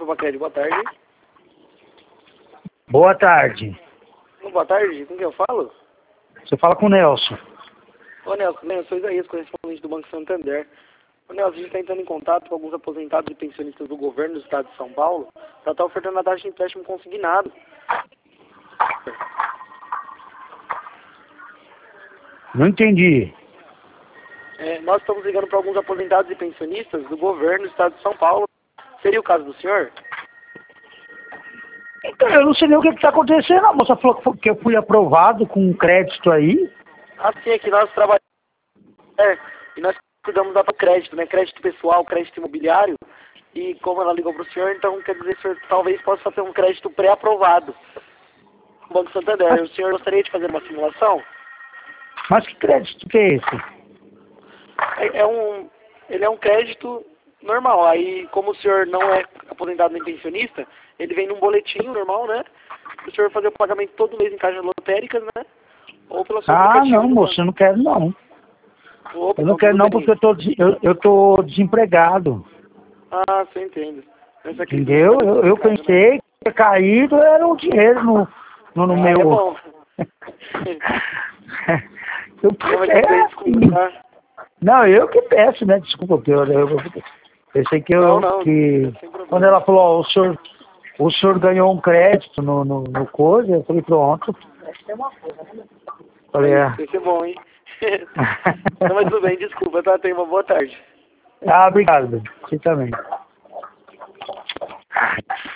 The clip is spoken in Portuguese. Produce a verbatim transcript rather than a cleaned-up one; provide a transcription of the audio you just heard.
Papacred, boa tarde. Boa tarde. Boa tarde, com quem eu falo? Você fala com o Nelson. Ô Nelson, né, eu sou Isaías, correspondente do Banco Santander. Ô Nelson, a gente está entrando em contato com alguns aposentados e pensionistas do governo do estado de São Paulo para estar ofertando a taxa de empréstimo consignado. Não entendi. É, nós estamos ligando para alguns aposentados e pensionistas do governo do estado de São Paulo. Seria o caso do senhor? Então, eu não sei nem o que está acontecendo. A moça falou que foi- que eu fui aprovado com um crédito aí. Assim é que nós trabalhamos é, e nós cuidamos da crédito, né? Crédito pessoal, crédito imobiliário. E como ela ligou para o senhor, então quer dizer que o senhor talvez possa ter um crédito pré-aprovado no Banco Santander. Mas, O senhor gostaria de fazer uma simulação? mas que crédito que é esse? É, é um, ele é um crédito normal. Aí, como o senhor não é aposentado nem pensionista, ele vem num boletinho normal, né? O senhor fazer o pagamento todo mês em caixas lotéricas, né? Ou pelo seu Ah, aplicativo não, do moça, banco. eu não quero não. Opa, Eu não então quero tudo não bem. porque eu tô, des- eu, eu tô desempregado. Ah, você entende. Essa crise não Entendeu? tá Eu, eu complicada, né? pensei que ter caído era um dinheiro no, no, no Ah, é meu. bom. eu Não, mas tudo bem, é, desculpa, tá? Não, eu que peço, né? Desculpa, porque eu, eu, eu pensei que Não, eu não, que sem quando problema. ela falou, ó, o senhor, o senhor ganhou um crédito no, no, no coisa, eu falei, pronto. Falei, é. Isso, isso é bom, hein? Não, mas tudo bem, desculpa, tá? Tenha uma boa tarde. Ah, obrigado, você também.